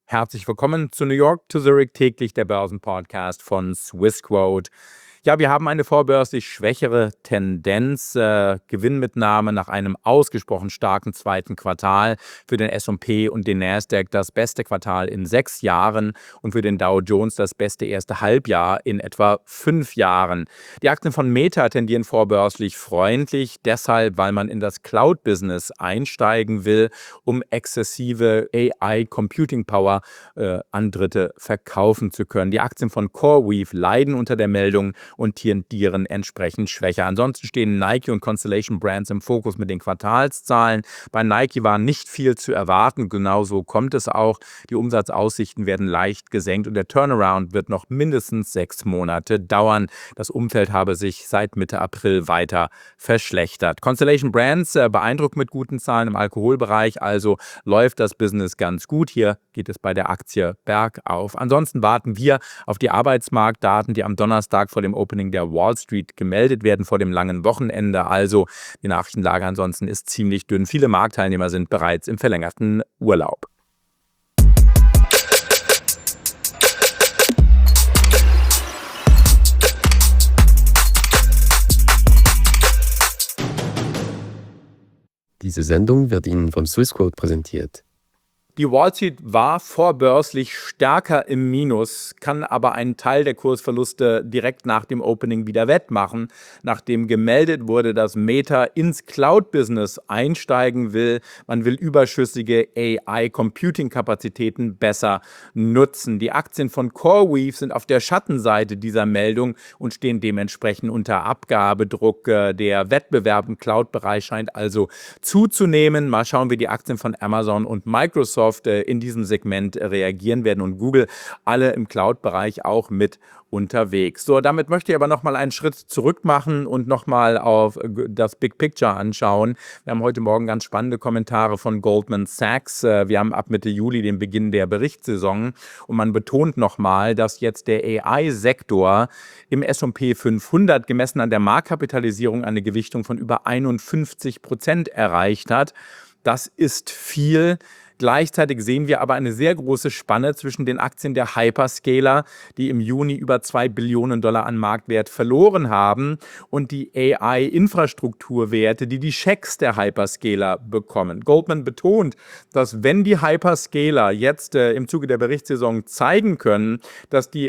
Herzlich willkommen zu New York to Zurich, täglich der Börsenpodcast von Swissquote. Ja, wir haben eine vorbörslich schwächere Tendenz. Gewinnmitnahme nach einem ausgesprochen starken zweiten Quartal für den S&P und den Nasdaq, das beste Quartal in 6 Jahren, und für den Dow Jones das beste erste Halbjahr in etwa 5 Jahren. Die Aktien von Meta tendieren vorbörslich freundlich, deshalb, weil man in das Cloud-Business einsteigen will, um exzessive AI-Computing-Power an Dritte verkaufen zu können. Die Aktien von CoreWeave leiden unter der Meldung und tendieren entsprechend schwächer. Ansonsten stehen Nike und Constellation Brands im Fokus mit den Quartalszahlen. Bei Nike war nicht viel zu erwarten, genauso kommt es auch. Die Umsatzaussichten werden leicht gesenkt und der Turnaround wird noch mindestens 6 Monate dauern. Das Umfeld habe sich seit Mitte April weiter verschlechtert. Constellation Brands beeindruckt mit guten Zahlen im Alkoholbereich, also läuft das Business ganz gut. Hier geht es bei der Aktie bergauf. Ansonsten warten wir auf die Arbeitsmarktdaten, die am Donnerstag vor dem Opening der Wall Street gemeldet werden, vor dem langen Wochenende. Also die Nachrichtenlage ansonsten ist ziemlich dünn. Viele Marktteilnehmer sind bereits im verlängerten Urlaub. Diese Sendung wird Ihnen vom Swissquote präsentiert. Die Wall Street war vorbörslich stärker im Minus, kann aber einen Teil der Kursverluste direkt nach dem Opening wieder wettmachen, nachdem gemeldet wurde, dass Meta ins Cloud-Business einsteigen will. Man will überschüssige AI-Computing-Kapazitäten besser nutzen. Die Aktien von CoreWeave sind auf der Schattenseite dieser Meldung und stehen dementsprechend unter Abgabedruck. Der Wettbewerb im Cloud-Bereich scheint also zuzunehmen. Mal schauen, wie die Aktien von Amazon und Microsoft in diesem Segment reagieren werden und Google, alle im Cloud-Bereich auch mit unterwegs. So, damit möchte ich aber nochmal einen Schritt zurück machen und nochmal auf das Big Picture anschauen. Wir haben heute Morgen ganz spannende Kommentare von Goldman Sachs. Wir haben ab Mitte Juli den Beginn der Berichtssaison und man betont nochmal, dass jetzt der AI-Sektor im S&P 500 gemessen an der Marktkapitalisierung eine Gewichtung von über 51% erreicht hat. Das ist viel. Gleichzeitig sehen wir aber eine sehr große Spanne zwischen den Aktien der Hyperscaler, die im Juni über $2 Billionen an Marktwert verloren haben, und die AI-Infrastrukturwerte, die Schecks der Hyperscaler bekommen. Goldman betont, dass wenn die Hyperscaler jetzt im Zuge der Berichtssaison zeigen können, dass die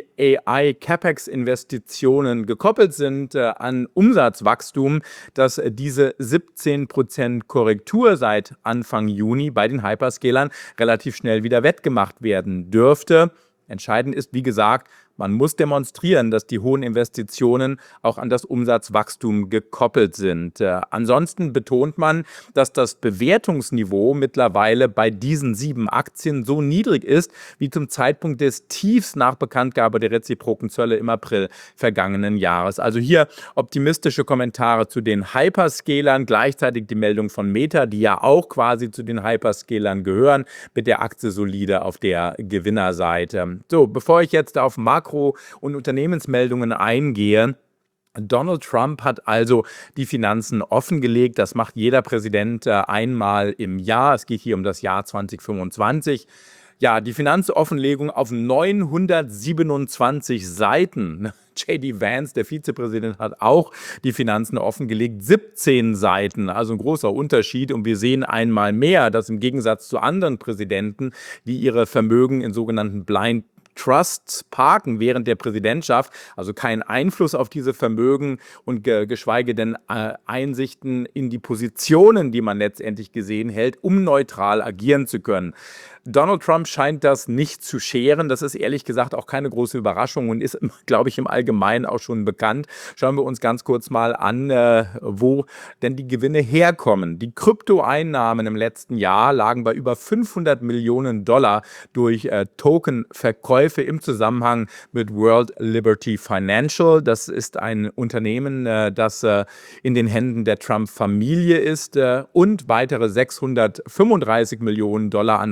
AI-CapEx-Investitionen gekoppelt sind an Umsatzwachstum, dass diese 17% Korrektur seit Anfang Juni bei den Hyperscalern relativ schnell wieder wettgemacht werden dürfte. Entscheidend ist, wie gesagt, man muss demonstrieren, dass die hohen Investitionen auch an das Umsatzwachstum gekoppelt sind. Ansonsten betont man, dass das Bewertungsniveau mittlerweile bei diesen 7 Aktien so niedrig ist, wie zum Zeitpunkt des Tiefs nach Bekanntgabe der reziproken Zölle im April vergangenen Jahres. Also hier optimistische Kommentare zu den Hyperscalern, gleichzeitig die Meldung von Meta, die ja auch quasi zu den Hyperscalern gehören, mit der Aktie solide auf der Gewinnerseite. So, bevor ich jetzt auf Makro- und Unternehmensmeldungen eingehe, Donald Trump hat also die Finanzen offengelegt. Das macht jeder Präsident einmal im Jahr. Es geht hier um das Jahr 2025. Ja, die Finanzoffenlegung auf 927 Seiten. J.D. Vance, der Vizepräsident, hat auch die Finanzen offengelegt. 17 Seiten, also ein großer Unterschied. Und wir sehen einmal mehr, dass im Gegensatz zu anderen Präsidenten, die ihre Vermögen in sogenannten Blind Trusts parken während der Präsidentschaft, also keinen Einfluss auf diese Vermögen und geschweige denn Einsichten in die Positionen, die man letztendlich gesehen hält, um neutral agieren zu können. Donald Trump scheint das nicht zu scheren. Das ist ehrlich gesagt auch keine große Überraschung und ist, glaube ich, im Allgemeinen auch schon bekannt. Schauen wir uns ganz kurz mal an, wo denn die Gewinne herkommen. Die Kryptoeinnahmen im letzten Jahr lagen bei über $500 Millionen durch Tokenverkäufe im Zusammenhang mit World Liberty Financial. Das ist ein Unternehmen, das in den Händen der Trump-Familie ist, und weitere $635 Millionen an Royalties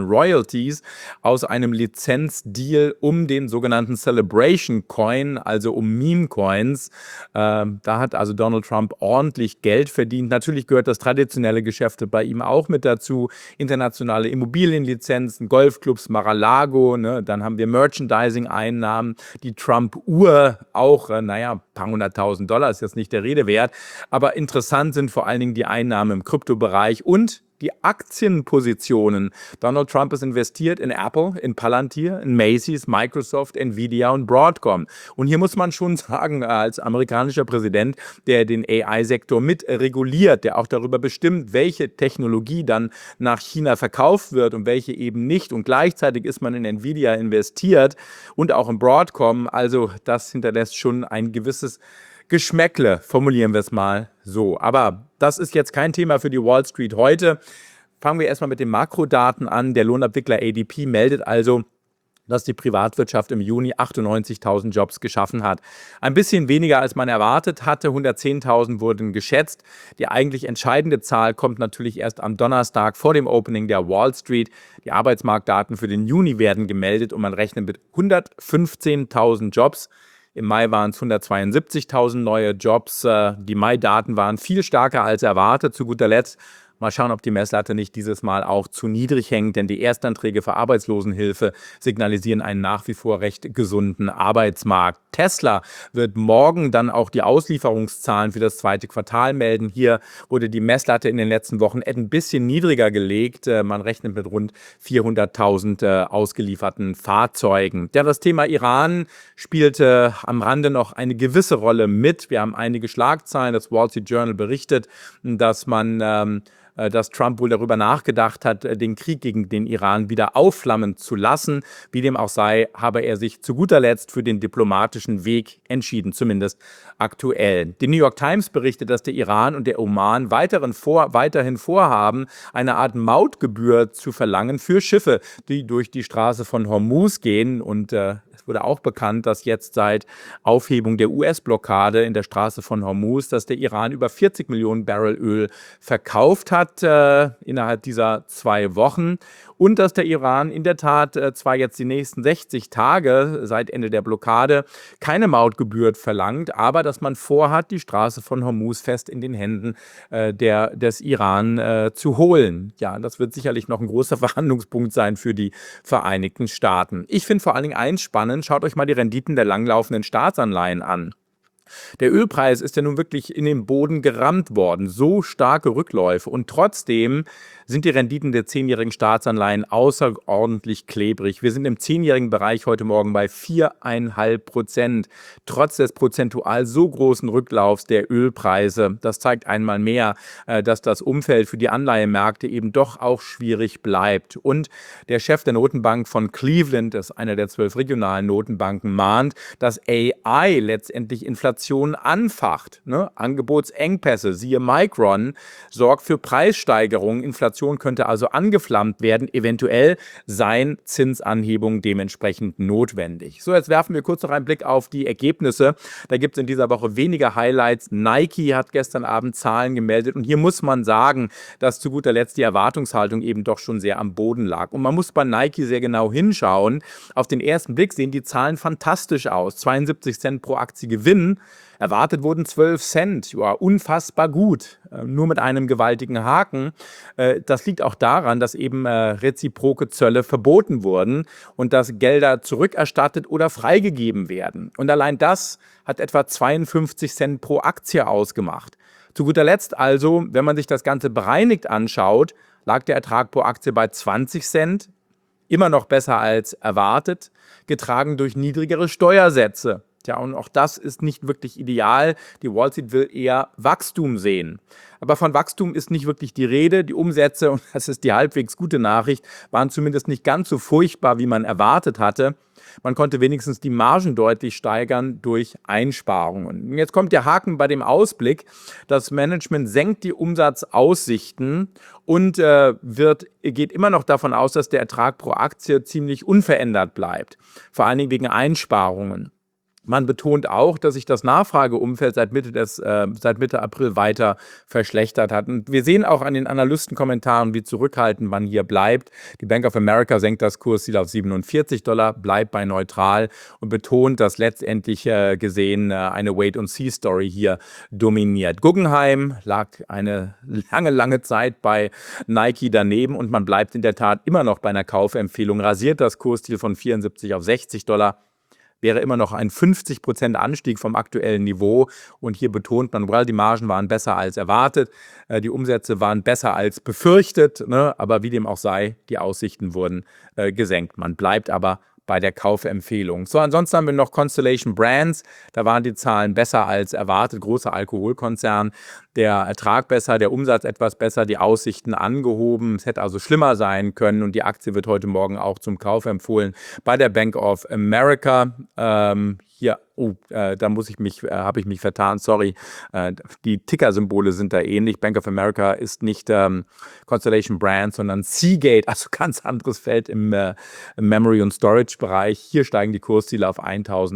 Royalties aus einem Lizenzdeal um den sogenannten Celebration Coin, also um Meme-Coins. Da hat also Donald Trump ordentlich Geld verdient. Natürlich gehört das traditionelle Geschäft bei ihm auch mit dazu. Internationale Immobilienlizenzen, Golfclubs, Mar-a-Lago, ne? Dann haben wir Merchandising-Einnahmen, die Trump-Uhr auch, ein paar $100.000 ist jetzt nicht der Rede wert. Aber interessant sind vor allen Dingen die Einnahmen im Kryptobereich und die Aktienpositionen. Donald Trump ist investiert in Apple, in Palantir, in Macy's, Microsoft, Nvidia und Broadcom. Und hier muss man schon sagen, als amerikanischer Präsident, der den AI-Sektor mit reguliert, der auch darüber bestimmt, welche Technologie dann nach China verkauft wird und welche eben nicht. Und gleichzeitig ist man in Nvidia investiert und auch in Broadcom. Also das hinterlässt schon ein gewisses Geschmäckle, formulieren wir es mal so. Aber das ist jetzt kein Thema für die Wall Street heute. Fangen wir erstmal mit den Makrodaten an. Der Lohnabwickler ADP meldet also, dass die Privatwirtschaft im Juni 98.000 Jobs geschaffen hat. Ein bisschen weniger, als man erwartet hatte. 110.000 wurden geschätzt. Die eigentlich entscheidende Zahl kommt natürlich erst am Donnerstag vor dem Opening der Wall Street. Die Arbeitsmarktdaten für den Juni werden gemeldet und man rechnet mit 115.000 Jobs. Im Mai waren es 172.000 neue Jobs. Die Mai-Daten waren viel stärker als erwartet. Zu guter Letzt mal schauen, ob die Messlatte nicht dieses Mal auch zu niedrig hängt, denn die Erstanträge für Arbeitslosenhilfe signalisieren einen nach wie vor recht gesunden Arbeitsmarkt. Tesla wird morgen dann auch die Auslieferungszahlen für das zweite Quartal melden. Hier wurde die Messlatte in den letzten Wochen ein bisschen niedriger gelegt. Man rechnet mit rund 400.000 ausgelieferten Fahrzeugen. Ja, das Thema Iran spielte am Rande noch eine gewisse Rolle mit. Wir haben einige Schlagzeilen. Das Wall Street Journal berichtet, dass Trump wohl darüber nachgedacht hat, den Krieg gegen den Iran wieder aufflammen zu lassen. Wie dem auch sei, habe er sich zu guter Letzt für den diplomatischen Weg entschieden, zumindest aktuell. Die New York Times berichtet, dass der Iran und der Oman weiterhin vorhaben, eine Art Mautgebühr zu verlangen für Schiffe, die durch die Straße von Hormuz gehen. Und es wurde auch bekannt, dass jetzt seit Aufhebung der US-Blockade in der Straße von Hormuz, dass der Iran über 40 Millionen Barrel Öl verkauft hat innerhalb dieser 2 Wochen und dass der Iran in der Tat zwar jetzt die nächsten 60 Tage seit Ende der Blockade keine Mautgebühr verlangt, aber dass man vorhat, die Straße von Hormuz fest in den Händen des Iran zu holen. Ja, das wird sicherlich noch ein großer Verhandlungspunkt sein für die Vereinigten Staaten. Ich finde vor allen Dingen eins spannend, schaut euch mal die Renditen der langlaufenden Staatsanleihen an. Der Ölpreis ist ja nun wirklich in den Boden gerammt worden, so starke Rückläufe und trotzdem sind die Renditen der 10-jährigen Staatsanleihen außerordentlich klebrig. Wir sind im 10-jährigen Bereich heute Morgen bei 4,5%, trotz des prozentual so großen Rücklaufs der Ölpreise. Das zeigt einmal mehr, dass das Umfeld für die Anleihemärkte eben doch auch schwierig bleibt. Und der Chef der Notenbank von Cleveland, das ist einer der 12 regionalen Notenbanken, mahnt, dass AI letztendlich Inflation anfacht. Angebotsengpässe, siehe Micron, sorgt für Preissteigerungen. Inflation könnte also angeflammt werden. Eventuell seien Zinsanhebungen dementsprechend notwendig. So, jetzt werfen wir kurz noch einen Blick auf die Ergebnisse. Da gibt es in dieser Woche weniger Highlights. Nike hat gestern Abend Zahlen gemeldet und hier muss man sagen, dass zu guter Letzt die Erwartungshaltung eben doch schon sehr am Boden lag. Und man muss bei Nike sehr genau hinschauen. Auf den ersten Blick sehen die Zahlen fantastisch aus. 72 Cent pro Aktie Gewinn. Erwartet wurden 12 Cent, ja, unfassbar gut, nur mit einem gewaltigen Haken. Das liegt auch daran, dass eben reziproke Zölle verboten wurden und dass Gelder zurückerstattet oder freigegeben werden. Und allein das hat etwa 52 Cent pro Aktie ausgemacht. Zu guter Letzt also, wenn man sich das Ganze bereinigt anschaut, lag der Ertrag pro Aktie bei 20 Cent, immer noch besser als erwartet, getragen durch niedrigere Steuersätze. Tja, und auch das ist nicht wirklich ideal. Die Wall Street will eher Wachstum sehen. Aber von Wachstum ist nicht wirklich die Rede. Die Umsätze, und das ist die halbwegs gute Nachricht, waren zumindest nicht ganz so furchtbar, wie man erwartet hatte. Man konnte wenigstens die Margen deutlich steigern durch Einsparungen. Und jetzt kommt der Haken bei dem Ausblick. Das Management senkt die Umsatzaussichten und geht immer noch davon aus, dass der Ertrag pro Aktie ziemlich unverändert bleibt. Vor allen Dingen wegen Einsparungen. Man betont auch, dass sich das Nachfrageumfeld seit Mitte April weiter verschlechtert hat. Und wir sehen auch an den Analystenkommentaren, wie zurückhaltend man hier bleibt. Die Bank of America senkt das Kursziel auf $47, bleibt bei neutral und betont, dass letztendlich gesehen eine Wait-and-See-Story hier dominiert. Guggenheim lag eine lange Zeit bei Nike daneben und man bleibt in der Tat immer noch bei einer Kaufempfehlung, rasiert das Kursziel von $74 auf $60. Wäre immer noch ein 50% Anstieg vom aktuellen Niveau. Und hier betont man, die Margen waren besser als erwartet, die Umsätze waren besser als befürchtet, ne? Aber wie dem auch sei, die Aussichten wurden gesenkt. Man bleibt aber bei der Kaufempfehlung. So, ansonsten haben wir noch Constellation Brands. Da waren die Zahlen besser als erwartet. Großer Alkoholkonzern. Der Ertrag besser, der Umsatz etwas besser, die Aussichten angehoben. Es hätte also schlimmer sein können und die Aktie wird heute Morgen auch zum Kauf empfohlen bei der Bank of America. Hier, da habe ich mich vertan, sorry. Die Ticker-Symbole sind da ähnlich. Bank of America ist nicht Constellation Brands, sondern Seagate, also ganz anderes Feld im Memory- und Storage-Bereich. Hier steigen die Kursziele auf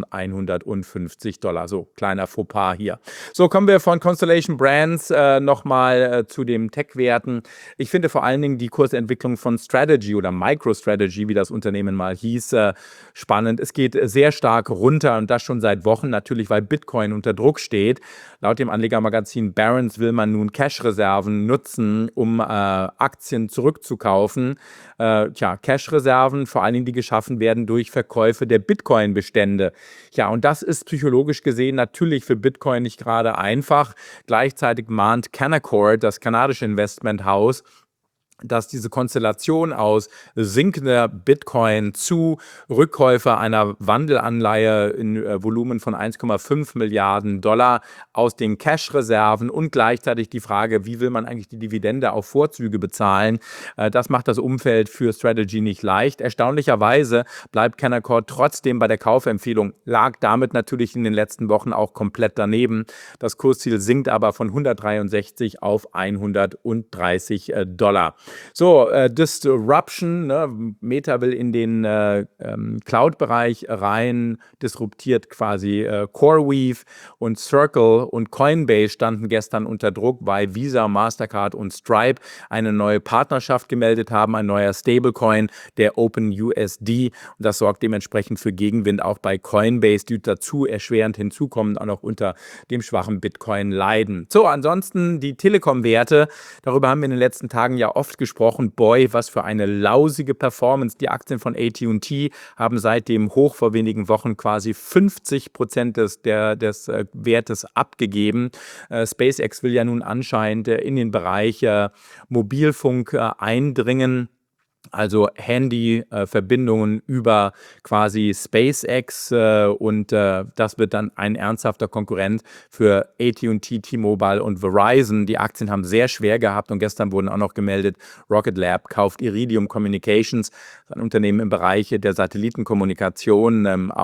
$1.150. So, kleiner Fauxpas hier. So, kommen wir von Constellation Brands nochmal zu den Tech-Werten. Ich finde vor allen Dingen die Kursentwicklung von Strategy oder MicroStrategy, wie das Unternehmen mal hieß, spannend. Es geht sehr stark runter und das schon seit Wochen, natürlich weil Bitcoin unter Druck steht. Laut dem Anlegermagazin Barron's will man nun Cash-Reserven nutzen, um Aktien zurückzukaufen. Cash-Reserven, vor allen Dingen, die geschaffen werden durch Verkäufe der Bitcoin-Bestände. Ja, und das ist psychologisch gesehen natürlich für Bitcoin nicht gerade einfach. Gleichzeitig mahnt Canaccord, das kanadische Investmenthaus, dass diese Konstellation aus sinkender Bitcoin zu Rückkäufe einer Wandelanleihe in Volumen von $1,5 Milliarden aus den Cash-Reserven und gleichzeitig die Frage, wie will man eigentlich die Dividende auf Vorzüge bezahlen, das macht das Umfeld für Strategy nicht leicht. Erstaunlicherweise bleibt Canaccord trotzdem bei der Kaufempfehlung, lag damit natürlich in den letzten Wochen auch komplett daneben. Das Kursziel sinkt aber von 163 auf $130. So, Disruption, ne? Meta will in den Cloud-Bereich rein, disruptiert quasi CoreWeave und Circle und Coinbase standen gestern unter Druck, weil Visa, Mastercard und Stripe eine neue Partnerschaft gemeldet haben, ein neuer Stablecoin, der OpenUSD. Und das sorgt dementsprechend für Gegenwind auch bei Coinbase, die dazu erschwerend hinzukommen, auch noch unter dem schwachen Bitcoin leiden. So, ansonsten die Telekom-Werte, darüber haben wir in den letzten Tagen ja oft gesprochen. Boy, was für eine lausige Performance. Die Aktien von AT&T haben seit dem Hoch vor wenigen Wochen quasi 50% des Wertes abgegeben. SpaceX will ja nun anscheinend in den Bereich Mobilfunk eindringen. Also Handy-Verbindungen über quasi SpaceX und das wird dann ein ernsthafter Konkurrent für AT&T, T-Mobile und Verizon. Die Aktien haben sehr schwer gehabt und gestern wurden auch noch gemeldet, Rocket Lab kauft Iridium Communications, ein Unternehmen im Bereich der Satellitenkommunikation.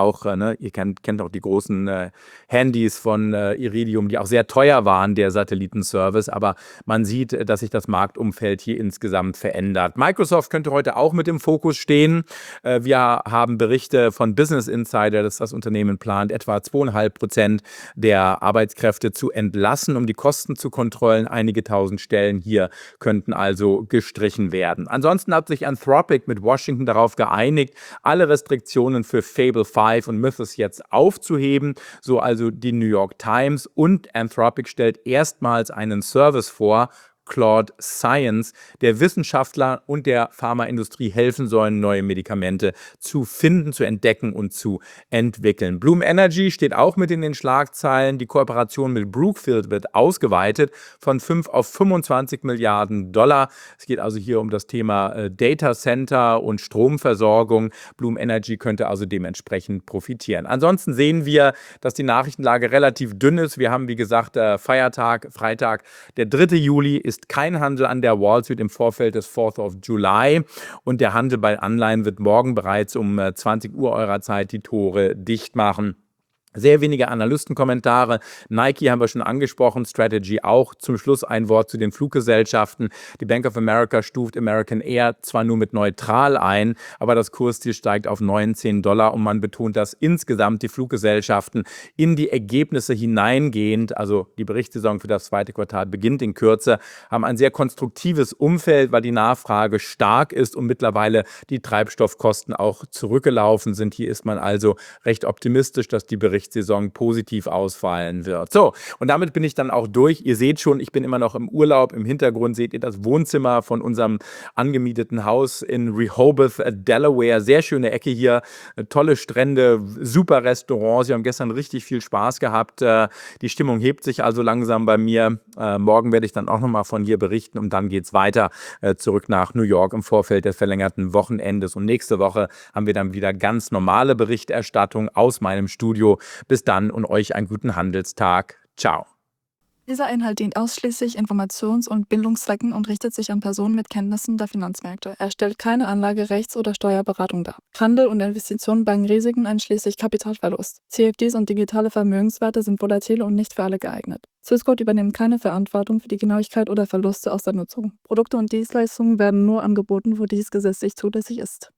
Ihr kennt auch die großen Handys von Iridium, die auch sehr teuer waren, der Satellitenservice, aber man sieht, dass sich das Marktumfeld hier insgesamt verändert. Microsoft könnte heute auch mit im Fokus stehen. Wir haben Berichte von Business Insider, dass das Unternehmen plant, etwa 2,5% der Arbeitskräfte zu entlassen, um die Kosten zu kontrollieren. Einige tausend Stellen hier könnten also gestrichen werden. Ansonsten hat sich Anthropic mit Washington darauf geeinigt, alle Restriktionen für Fable 5 und Mythos jetzt aufzuheben, so also die New York Times, und Anthropic stellt erstmals einen Service vor, Claude Science, der Wissenschaftler und der Pharmaindustrie helfen sollen, neue Medikamente zu finden, zu entdecken und zu entwickeln. Bloom Energy steht auch mit in den Schlagzeilen. Die Kooperation mit Brookfield wird ausgeweitet von 5 auf 25 Milliarden Dollar. Es geht also hier um das Thema Data Center und Stromversorgung. Bloom Energy könnte also dementsprechend profitieren. Ansonsten sehen wir, dass die Nachrichtenlage relativ dünn ist. Wir haben, wie gesagt, Feiertag, Freitag, der 3. Juli ist kein Handel an der Wall Street im Vorfeld des 4th of July und der Handel bei Anleihen wird morgen bereits um 20 Uhr eurer Zeit die Tore dicht machen. Sehr wenige Analystenkommentare. Nike haben wir schon angesprochen, Strategy auch. Zum Schluss ein Wort zu den Fluggesellschaften. Die Bank of America stuft American Air zwar nur mit neutral ein, aber das Kursziel steigt auf $19 und man betont, dass insgesamt die Fluggesellschaften in die Ergebnisse hineingehend, also die Berichtssaison für das zweite Quartal beginnt in Kürze, haben ein sehr konstruktives Umfeld, weil die Nachfrage stark ist und mittlerweile die Treibstoffkosten auch zurückgelaufen sind. Hier ist man also recht optimistisch, dass die Berichtssaison positiv ausfallen wird. So, und damit bin ich dann auch durch. Ihr seht schon, ich bin immer noch im Urlaub. Im Hintergrund seht ihr das Wohnzimmer von unserem angemieteten Haus in Rehoboth, Delaware. Sehr schöne Ecke hier, tolle Strände, super Restaurants. Wir haben gestern richtig viel Spaß gehabt. Die Stimmung hebt sich also langsam bei mir. Morgen werde ich dann auch nochmal von hier berichten und dann geht es weiter zurück nach New York im Vorfeld des verlängerten Wochenendes. Und nächste Woche haben wir dann wieder ganz normale Berichterstattung aus meinem Studio. Bis dann und euch einen guten Handelstag. Ciao. Dieser Inhalt dient ausschließlich Informations- und Bildungszwecken und richtet sich an Personen mit Kenntnissen der Finanzmärkte. Er stellt keine Anlage-, Rechts- oder Steuerberatung dar. Handel und Investitionen bergen Risiken einschließlich Kapitalverlust. CFDs und digitale Vermögenswerte sind volatile und nicht für alle geeignet. Swissquote übernimmt keine Verantwortung für die Genauigkeit oder Verluste aus der Nutzung. Produkte und Dienstleistungen werden nur angeboten, wo dies gesetzlich zulässig ist.